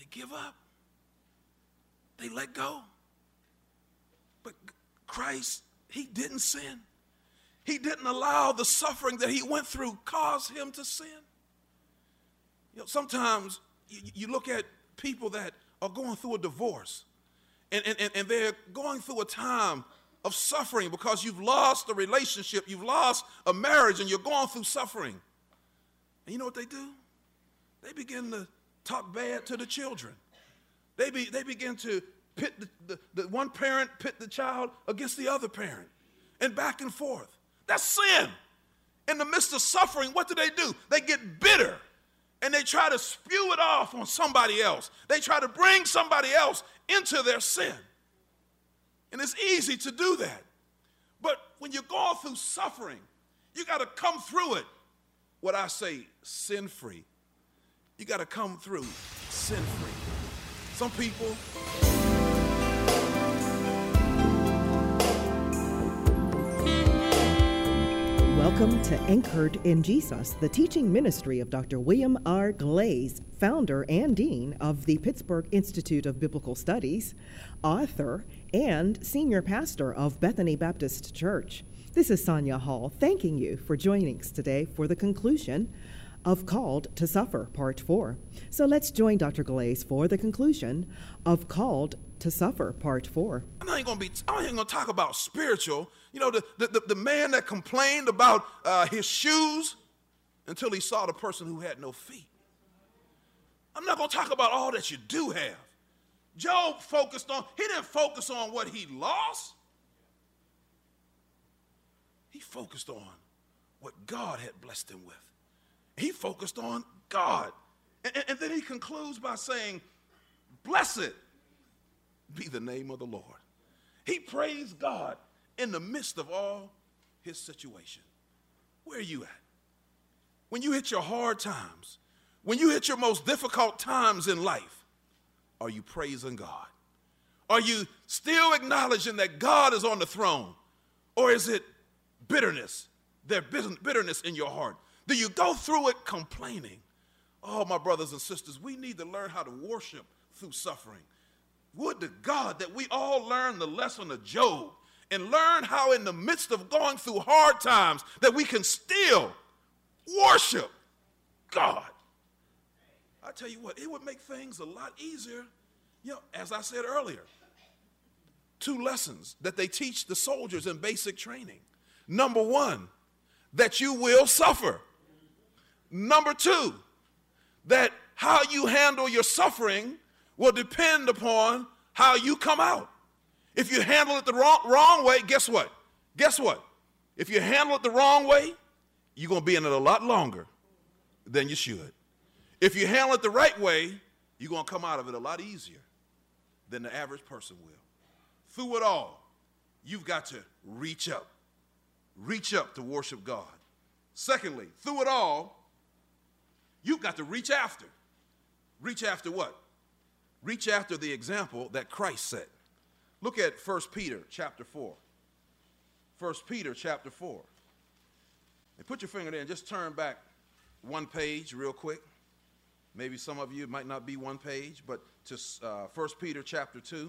give up. They let go. But Christ, he didn't sin. He didn't allow the suffering that he went through cause him to sin. You know, sometimes you look at people that are going through a divorce, and they're going through a time of suffering because you've lost a relationship, you've lost a marriage, and you're going through suffering. And you know what they do? They begin to talk bad to the children. They begin to pit the one parent, pit the child against the other parent, and back and forth. That's sin. In the midst of suffering, what do? They get bitter, and they try to spew it off on somebody else. They try to bring somebody else into their sin. And it's easy to do that. But when you're going through suffering, you got to come through it, what I say, sin-free. You got to come through sin-free. Some people... Welcome to Anchored in Jesus, the teaching ministry of Dr. William R. Glaze, founder and dean of the Pittsburgh Institute of Biblical Studies, author, and senior pastor of Bethany Baptist Church. This is Sonia Hall, thanking you for joining us today for the conclusion of Called to Suffer, Part 4. So let's join Dr. Glaze for the conclusion of Called to Suffer, Part 4. I ain't gonna talk about spiritual. You know, the man that complained about his shoes until he saw the person who had no feet. I'm not gonna talk about all that you do have. Job didn't focus on what he lost. He focused on what God had blessed him with. He focused on God. And then he concludes by saying, blessed be the name of the Lord. He praised God in the midst of all his situation. Where are you at? When you hit your hard times, when you hit your most difficult times in life, are you praising God? Are you still acknowledging that God is on the throne? Or is it bitterness? There's bitterness in your heart. Do you go through it complaining? Oh, my brothers and sisters, we need to learn how to worship through suffering. Would to God that we all learn the lesson of Job and learn how in the midst of going through hard times that we can still worship God. I tell you what, it would make things a lot easier. You know, as I said earlier, 2 lessons that they teach the soldiers in basic training. Number 1, that you will suffer. Number 2, that how you handle your suffering will depend upon how you come out. If you handle it the wrong way, guess what? If you handle it the wrong way, you're going to be in it a lot longer than you should. If you handle it the right way, you're going to come out of it a lot easier than the average person will. Through it all, you've got to reach up. Reach up to worship God. Secondly, through it all, you've got to reach after. Reach after what? Reach after the example that Christ set. Look at 1 Peter chapter 4. 1 Peter chapter 4. And put your finger there and just turn back one page real quick. Maybe some of you, it might not be one page, but to 1 Peter chapter 2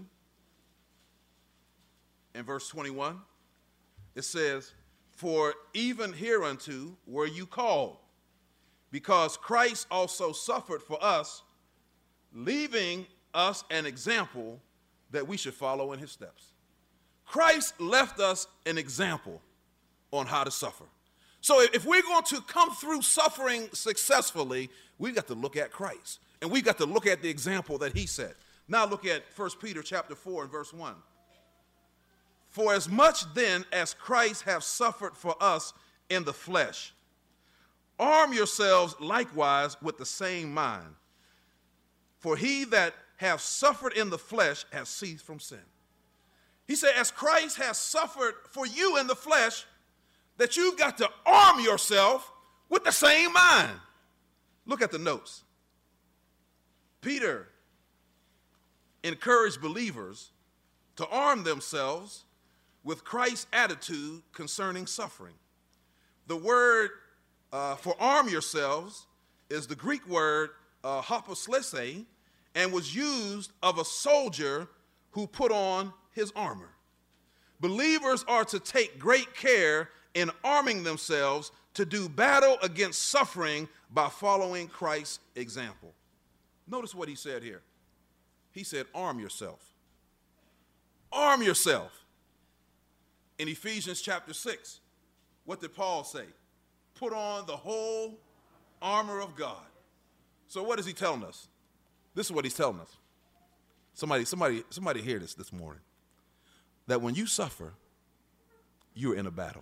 and verse 21. It says, for even hereunto were you called, because Christ also suffered for us, leaving us an example that we should follow in his steps. Christ left us an example on how to suffer. So if we're going to come through suffering successfully, we've got to look at Christ. And we've got to look at the example that he set. Now look at 1 Peter chapter 4 and verse 1. For as much then as Christ hath suffered for us in the flesh, arm yourselves likewise with the same mind. For he that hath suffered in the flesh hath ceased from sin. He said, as Christ has suffered for you in the flesh, that you've got to arm yourself with the same mind. Look at the notes. Peter encouraged believers to arm themselves with Christ's attitude concerning suffering. The word for arm yourselves is the Greek word hyposlese, and was used of a soldier who put on his armor. Believers are to take great care in arming themselves to do battle against suffering by following Christ's example. Notice what he said here. He said, arm yourself. Arm yourself. In Ephesians chapter 6, what did Paul say? Put on the whole armor of God. So what is he telling us? This is what he's telling us. Somebody hear this morning. That when you suffer, you're in a battle.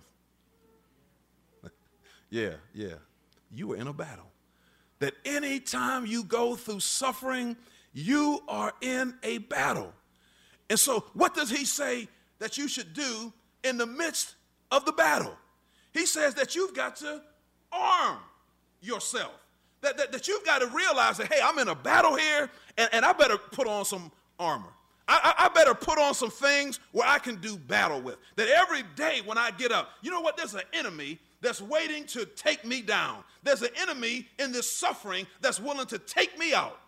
Yeah. You are in a battle. That anytime you go through suffering, you are in a battle. And so what does he say that you should do in the midst of the battle? He says that you've got to arm yourself. That you've got to realize that, hey, I'm in a battle here, and I better put on some armor. I better put on some things where I can do battle with. That every day when I get up, you know what? There's an enemy that's waiting to take me down. There's an enemy in this suffering that's willing to take me out.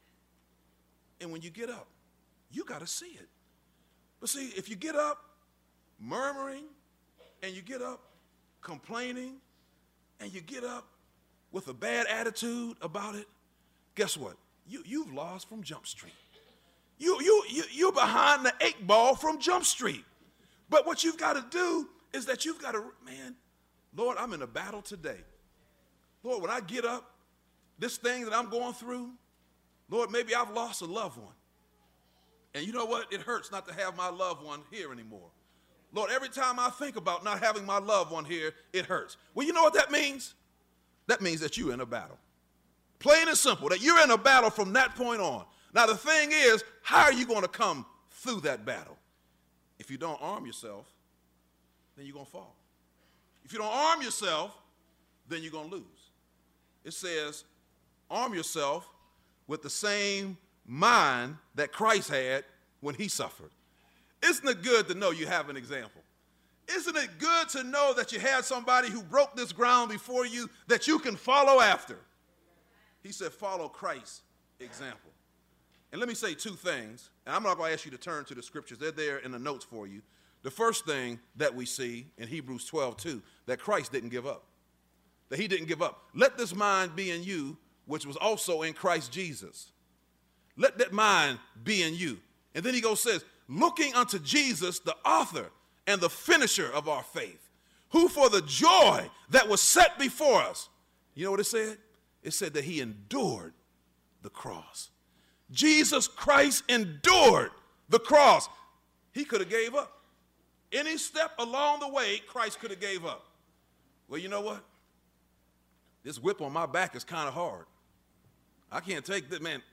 And when you get up, you got to see it. But see, if you get up murmuring, and you get up complaining, and you get up with a bad attitude about it, guess what? You've lost from Jump Street. You're behind the 8 ball from Jump Street. But what you've got to do is that you've got to, Lord, I'm in a battle today. Lord, when I get up, this thing that I'm going through, Lord, maybe I've lost a loved one. And you know what? It hurts not to have my loved one here anymore. Lord, every time I think about not having my loved one here, it hurts. Well, you know what that means? That means that you're in a battle. Plain and simple, that you're in a battle from that point on. Now, the thing is, how are you going to come through that battle? If you don't arm yourself, then you're going to fall. If you don't arm yourself, then you're going to lose. It says, arm yourself with the same mind that Christ had when he suffered. Isn't it good to know you have an example? Isn't it good to know that you had somebody who broke this ground before you that you can follow after? He said, follow Christ's example. And let me say 2 things, and I'm not going to ask you to turn to the scriptures. They're there in the notes for you. The first thing that we see in Hebrews 12:2, that Christ didn't give up. That he didn't give up. Let this mind be in you, which was also in Christ Jesus. Let that mind be in you. And then he says, looking unto Jesus, the author and the finisher of our faith, who for the joy that was set before us, you know what it said? It said that he endured the cross. Jesus Christ endured the cross. He could have gave up. Any step along the way, Christ could have gave up. Well, you know what? This whip on my back is kind of hard. I can't take that, man.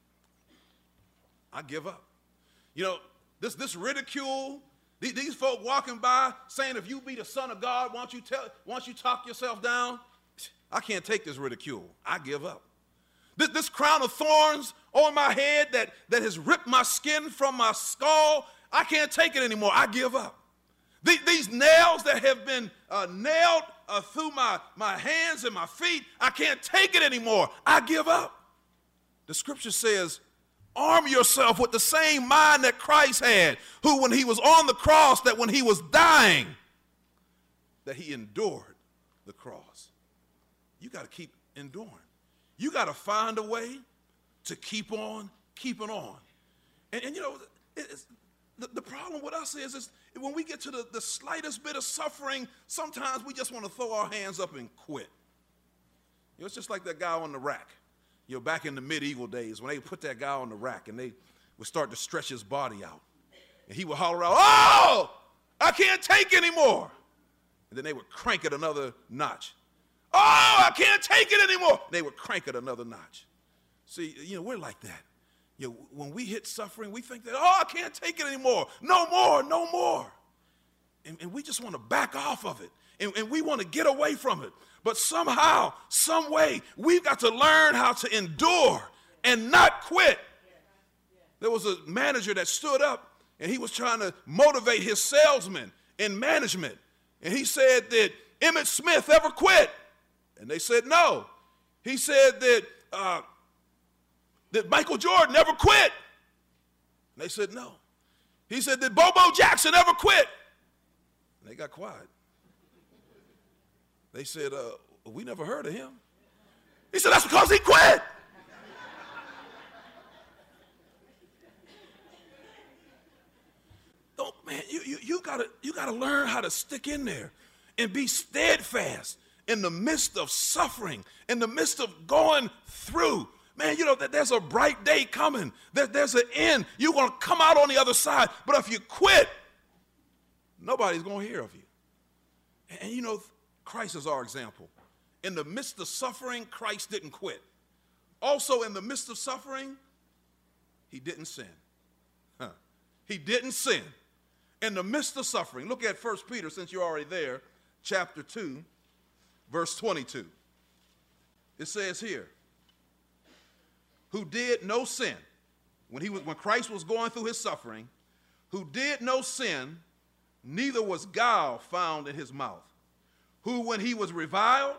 I give up. You know, this ridicule, these folk walking by saying, if you be the Son of God, why don't you talk yourself down? I can't take this ridicule. I give up. This crown of thorns on my head that has ripped my skin from my skull, I can't take it anymore. I give up. These nails that have been nailed through my hands and my feet, I can't take it anymore. I give up. The scripture says, arm yourself with the same mind that Christ had, who when he was on the cross, that when he was dying, that he endured the cross. You got to keep enduring. You got to find a way to keep on keeping on. And you know, the problem with us is when we get to the slightest bit of suffering, sometimes we just want to throw our hands up and quit. You know, it's just like that guy on the rack. You know, back in the medieval days when they put that guy on the rack and they would start to stretch his body out. And he would holler out, oh, I can't take anymore. And then they would crank it another notch. Oh, I can't take it anymore. They would crank it another notch. See, you know, we're like that. You know, when we hit suffering, we think that, oh, I can't take it anymore. No more, no more. And we just want to back off of it. And we want to get away from it. But somehow, some way, we've got to learn how to endure and not quit. There was a manager that stood up, and he was trying to motivate his salesmen in management. And he said that Emmitt Smith ever quit? And they said no. He said that did Michael Jordan ever quit? And they said, no. He said, did Bobo Jackson ever quit? And they got quiet. They said, we never heard of him. He said, that's because he quit. Oh, man, you gotta learn how to stick in there and be steadfast in the midst of suffering, in the midst of going through. Man, you know that there's a bright day coming. There's an end. You're going to come out on the other side. But if you quit, nobody's going to hear of you. And you know, Christ is our example. In the midst of suffering, Christ didn't quit. Also, in the midst of suffering, he didn't sin. He didn't sin. In the midst of suffering, look at 1 Peter, since you're already there, chapter 2, verse 22. It says here, who did no sin, when Christ was going through his suffering, who did no sin, neither was guile found in his mouth, who when he was reviled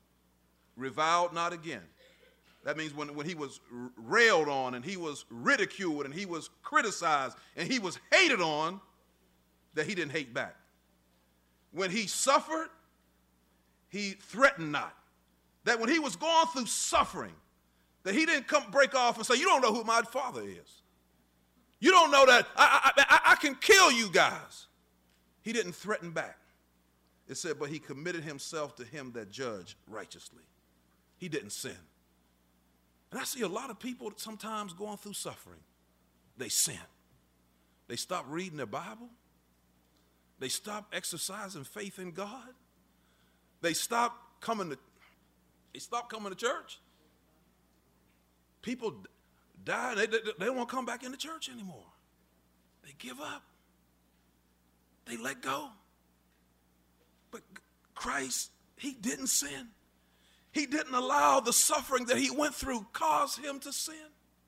not again. That means when he was railed on and he was ridiculed and he was criticized and he was hated on, that he didn't hate back. When he suffered, he threatened not. That when he was going through suffering, that he didn't come break off and say, you don't know who my father is. You don't know that I can kill you guys. He didn't threaten back. It said, but he committed himself to him that judged righteously. He didn't sin. And I see a lot of people sometimes going through suffering. They sin. They stop reading their Bible. They stop exercising faith in God. They stop coming to church. People die, and they don't want to come back into church anymore. They give up. They let go. But Christ, he didn't sin. He didn't allow the suffering that he went through cause him to sin.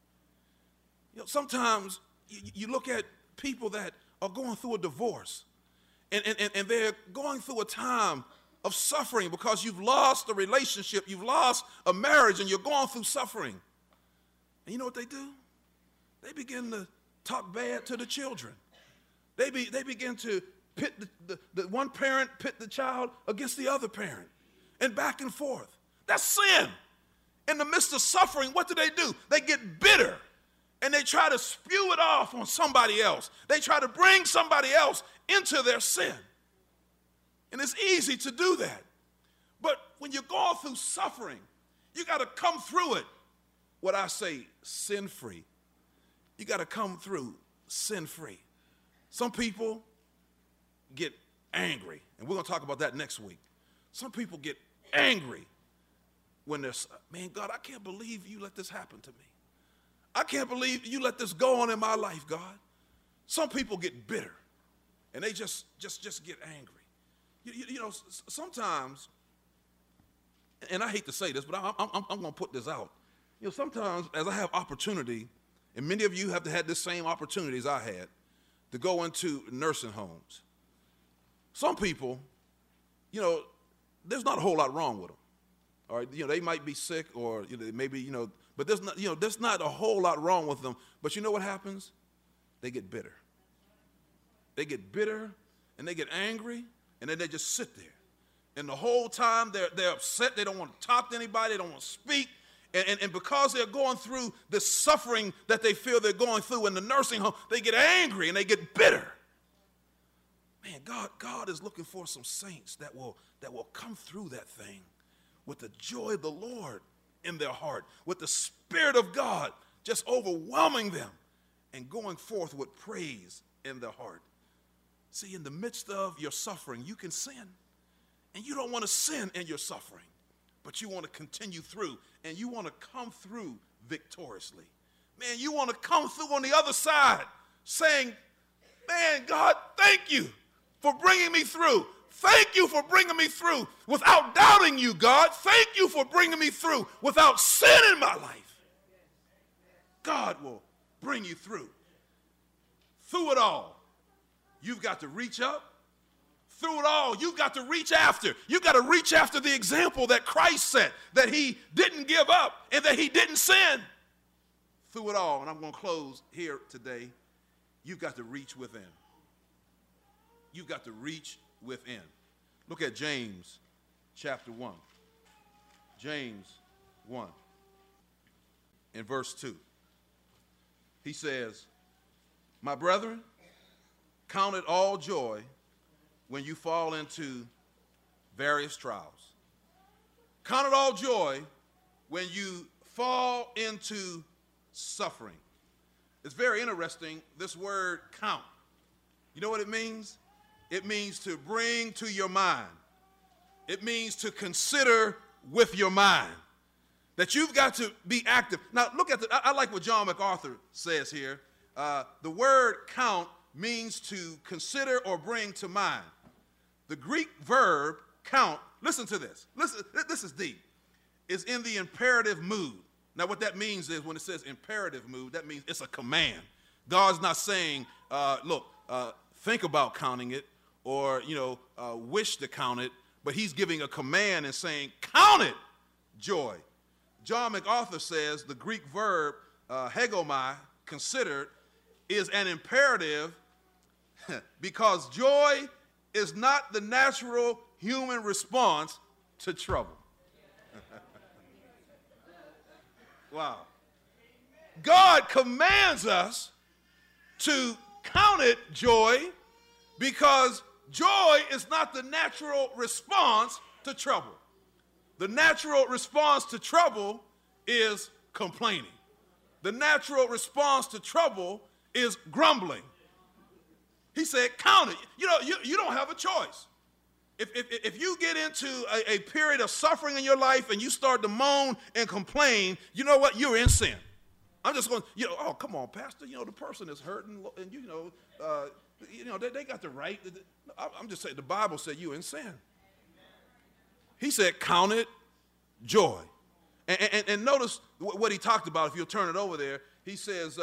You know, sometimes you look at people that are going through a divorce, and they're going through a time of suffering because you've lost a relationship, you've lost a marriage, and you're going through suffering. And you know what they do? They begin to talk bad to the children. They begin to pit the one parent, pit the child against the other parent, and back and forth. That's sin. In the midst of suffering, what do? They get bitter, and they try to spew it off on somebody else. They try to bring somebody else into their sin. And it's easy to do that. But when you're going through suffering, you got to come through it, what I say, sin-free. You got to come through sin-free. Some people get angry, and we're going to talk about that next week. Some people get angry when they're, man, God, I can't believe you let this happen to me. I can't believe you let this go on in my life, God. Some people get bitter, and they just get angry. You know, sometimes, and I hate to say this, but I'm going to put this out. You know, sometimes as I have opportunity, and many of you have had the same opportunities I had, to go into nursing homes. Some people, you know, there's not a whole lot wrong with them. All right, you know, they might be sick, or you know, maybe, you know, but there's not a whole lot wrong with them. But you know what happens? They get bitter. They get bitter, and they get angry, and then they just sit there. And the whole time they're upset. They don't want to talk to anybody. They don't want to speak. And because they're going through the suffering that they feel they're going through in the nursing home, they get angry and they get bitter. Man, God is looking for some saints that will come through that thing with the joy of the Lord in their heart, with the Spirit of God just overwhelming them and going forth with praise in their heart. See, in the midst of your suffering, you can sin. And you don't want to sin in your suffering, but you want to continue through, and you want to come through victoriously. Man, you want to come through on the other side saying, man, God, thank you for bringing me through. Thank you for bringing me through without doubting you, God. Thank you for bringing me through without sin in my life. God will bring you through. Through it all, you've got to reach up. Through it all, you've got to reach after. You've got to reach after the example that Christ set, that he didn't give up and that he didn't sin. through it all, and I'm going to close here today, you've got to reach within. You've got to reach within. Look at James chapter 1. James 1 in verse 2. He says, my brethren, count it all joy when you fall into various trials. Count it all joy when you fall into suffering. It's very interesting, this word count. You know what it means? It means to bring to your mind. It means to consider with your mind. That you've got to be active. Now, look at I like what John MacArthur says here. The word count means to consider or bring to mind. The Greek verb count, listen to this. Listen, this is deep. Is in the imperative mood. Now, what that means is when it says imperative mood, that means it's a command. God's not saying, look, think about counting it or, wish to count it, but he's giving a command and saying, count it joy. John MacArthur says the Greek verb hegomai, considered, is an imperative because joy is not the natural human response to trouble. Wow. God commands us to count it joy because joy is not the natural response to trouble. The natural response to trouble is complaining. The natural response to trouble is grumbling. He said, count it. You don't have a choice. If you get into a period of suffering in your life and you start to moan and complain, you know what? You're in sin. I'm just going, oh, come on, Pastor. The person is hurting, and they got the right. I'm just saying, the Bible said you're in sin. He said, count it joy. And notice what he talked about. If you'll turn it over there, he says,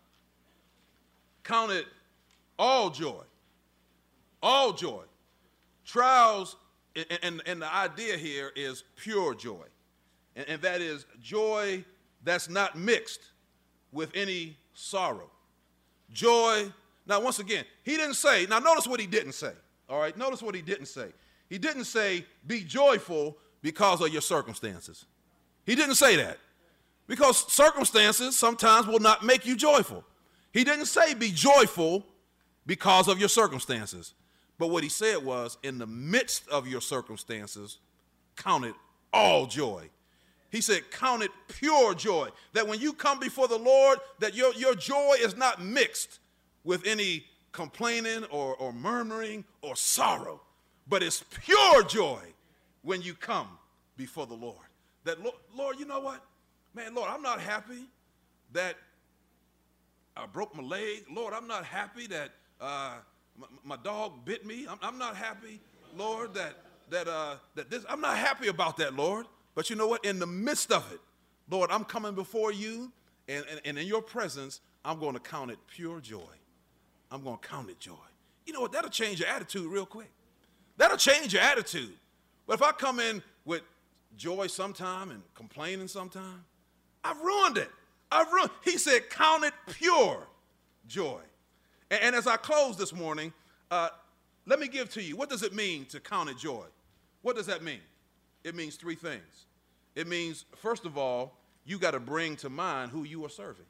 count it all joy. All joy. Trials, and the idea here is pure joy. And that is joy that's not mixed with any sorrow. Joy. Now, once again, he didn't say, now notice what he didn't say. All right, notice what he didn't say. He didn't say, be joyful because of your circumstances. He didn't say that. Because circumstances sometimes will not make you joyful. He didn't say, be joyful because of your circumstances. But what he said was, in the midst of your circumstances, count it all joy. He said, count it pure joy. That when you come before the Lord, that your joy is not mixed with any complaining or murmuring or sorrow. But it's pure joy when you come before the Lord. That, Lord, you know what? Man, Lord, I'm not happy that I broke my leg. Lord, I'm not happy that my dog bit me. I'm not happy, Lord, that this. I'm not happy about that, Lord. But you know what? In the midst of it, Lord, I'm coming before you, and in your presence, I'm going to count it pure joy. I'm going to count it joy. You know what? That'll change your attitude real quick. That'll change your attitude. But if I come in with joy sometime and complaining sometime, I've ruined it. He said, count it pure joy. And as I close this morning, let me give to you, what does it mean to count it joy? What does that mean? It means three things. It means, first of all, you got to bring to mind who you are serving.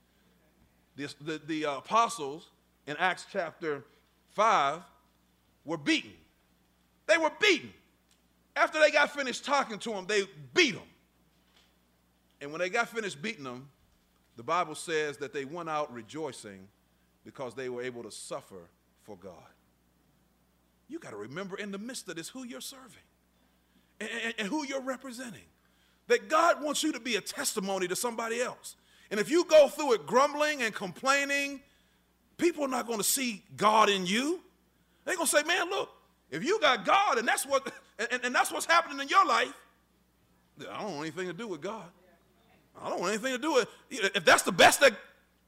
The apostles in Acts chapter 5 were beaten. They were beaten. After they got finished talking to them, they beat them. And when they got finished beating them, the Bible says that they went out rejoicing because they were able to suffer for God. You got to remember in the midst of this who you're serving and who you're representing. That God wants you to be a testimony to somebody else. And if you go through it grumbling and complaining, people are not going to see God in you. They're going to say, man, look, if you got God and that's what's happening in your life, I don't want anything to do with God. I don't want anything to do with it. If that's the best that...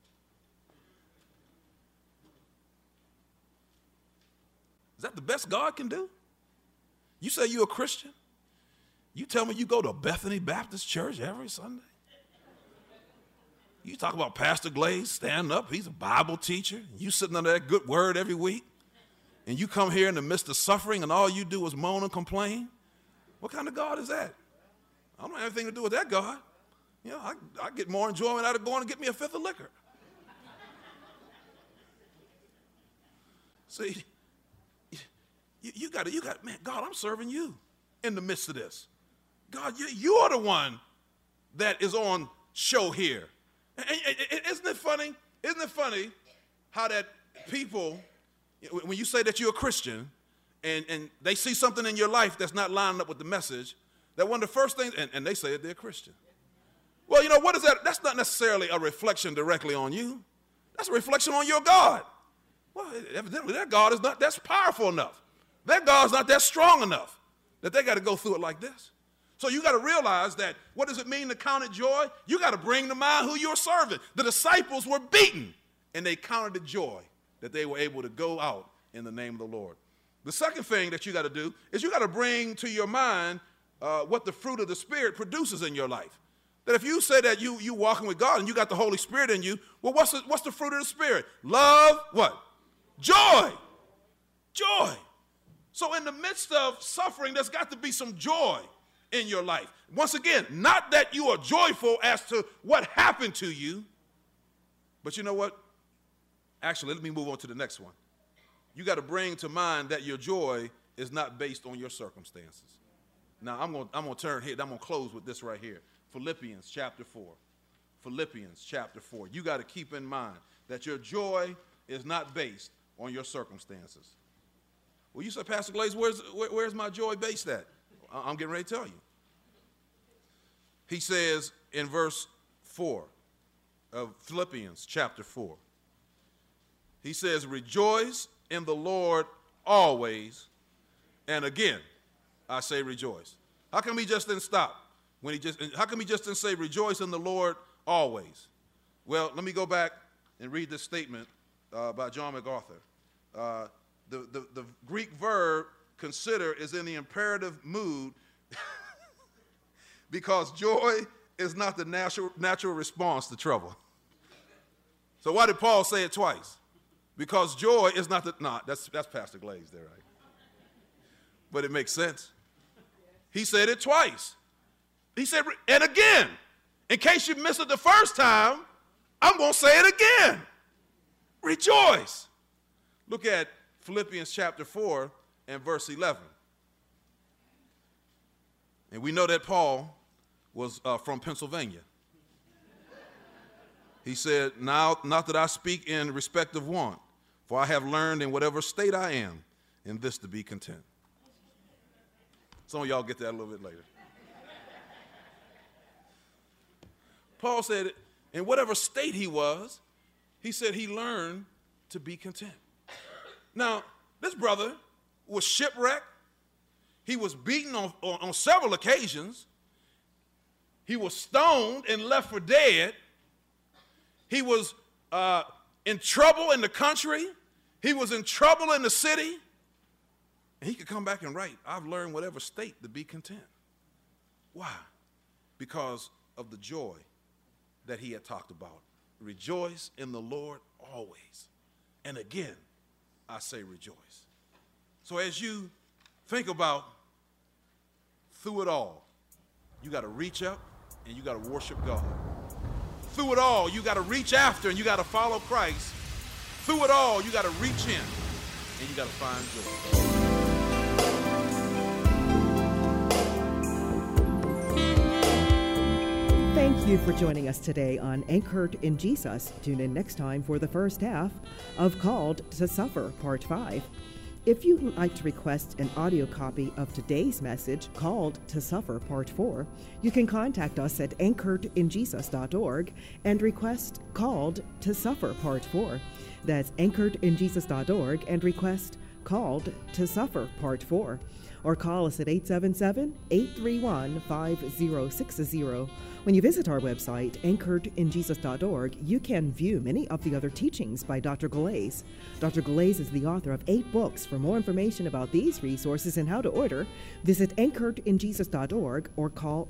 Is that the best God can do? You say you're a Christian? You tell me you go to Bethany Baptist Church every Sunday? You talk about Pastor Glaze standing up. He's a Bible teacher. You sitting under that good word every week. And you come here in the midst of suffering and all you do is moan and complain. What kind of God is that? I don't have anything to do with that God. You know, I get more enjoyment out of going and get me a fifth of liquor. See, you got, man, God, I'm serving you in the midst of this. God, you are the one that is on show here. Isn't it funny? Isn't it funny how that people, when you say that you're a Christian and they see something in your life that's not lining up with the message, that one of the first things, and they say that they're Christian. Well, you know, what is that? That's not necessarily a reflection directly on you. That's a reflection on your God. Well, evidently that God is not that's powerful enough. That God's not that strong enough that they got to go through it like this. So you got to realize that what does it mean to count it joy? You got to bring to mind who you're serving. The disciples were beaten, and they counted it joy that they were able to go out in the name of the Lord. The second thing that you got to do is you got to bring to your mind what the fruit of the Spirit produces in your life. That if you say that you walking with God and you got the Holy Spirit in you, well, what's the fruit of the Spirit? Love, what? Joy. Joy. So in the midst of suffering, there's got to be some joy in your life. Once again, not that you are joyful as to what happened to you, but you know what? Actually, let me move on to the next one. You got to bring to mind that your joy is not based on your circumstances. Now, I'm going to turn here. I'm going to close with this right here. Philippians chapter 4. Philippians chapter 4. You got to keep in mind that your joy is not based on your circumstances. Well, you said, Pastor Glaze, where's my joy based at? I'm getting ready to tell you. He says in verse 4 of Philippians chapter 4, he says, rejoice in the Lord always, and again, I say rejoice. How come he just didn't stop? How come he just didn't say rejoice in the Lord always? Well, let me go back and read this statement by John MacArthur. The Greek verb consider is in the imperative mood because joy is not the natural response to trouble. So why did Paul say it twice? Because joy is not that's Pastor Glaze there, right? But it makes sense. He said it twice. He said, and again, in case you missed it the first time, I'm going to say it again. Rejoice. Look at Philippians chapter 4 and verse 11. And we know that Paul was from Pennsylvania. He said, now, not that I speak in respect of want, for I have learned in whatever state I am, in this to be content. Some of y'all get that a little bit later. Paul said, in whatever state he was, he said he learned to be content. Now, this brother was shipwrecked. He was beaten on several occasions. He was stoned and left for dead. He was in trouble in the country. He was in trouble in the city. And he could come back and write, I've learned whatever state to be content. Why? Because of the joy that he had talked about. Rejoice in the Lord always. And again, I say rejoice. So as you think about through it all, you got to reach up and you got to worship God. Through it all, you got to reach after and you got to follow Christ. Through it all, you got to reach in and you got to find joy. Thank you for joining us today on Anchored in Jesus. Tune in next time for the first half of Called to Suffer, Part 5. If you'd like to request an audio copy of today's message, Called to Suffer, Part 4, you can contact us at anchoredinjesus.org and request Called to Suffer, Part 4. That's anchoredinjesus.org and request Called to Suffer, Part 4. Or call us at 877-831-5060. When you visit our website, anchoredinjesus.org, you can view many of the other teachings by Dr. Galais. Dr. Galais is the author of 8 books. For more information about these resources and how to order, visit anchoredinjesus.org or call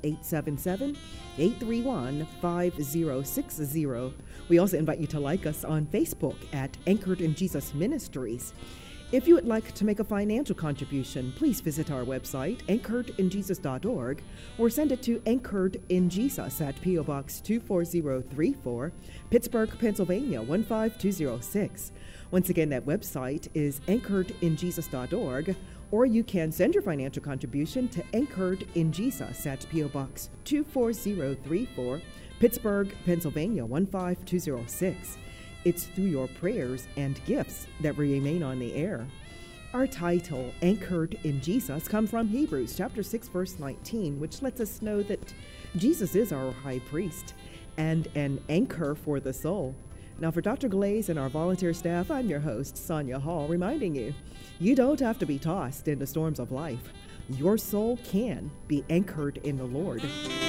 877-831-5060. We also invite you to like us on Facebook at Anchored in Jesus Ministries. If you would like to make a financial contribution, please visit our website, anchoredinjesus.org, or send it to Anchored in Jesus at P.O. Box 24034, Pittsburgh, Pennsylvania 15206. Once again, that website is anchoredinjesus.org, or you can send your financial contribution to Anchored in Jesus at P.O. Box 24034, Pittsburgh, Pennsylvania 15206. It's through your prayers and gifts that we remain on the air. Our title, Anchored in Jesus, comes from Hebrews chapter 6, verse 19, which lets us know that Jesus is our high priest and an anchor for the soul. Now, for Dr. Galais and our volunteer staff, I'm your host, Sonia Hall, reminding you, you don't have to be tossed in the storms of life. Your soul can be anchored in the Lord.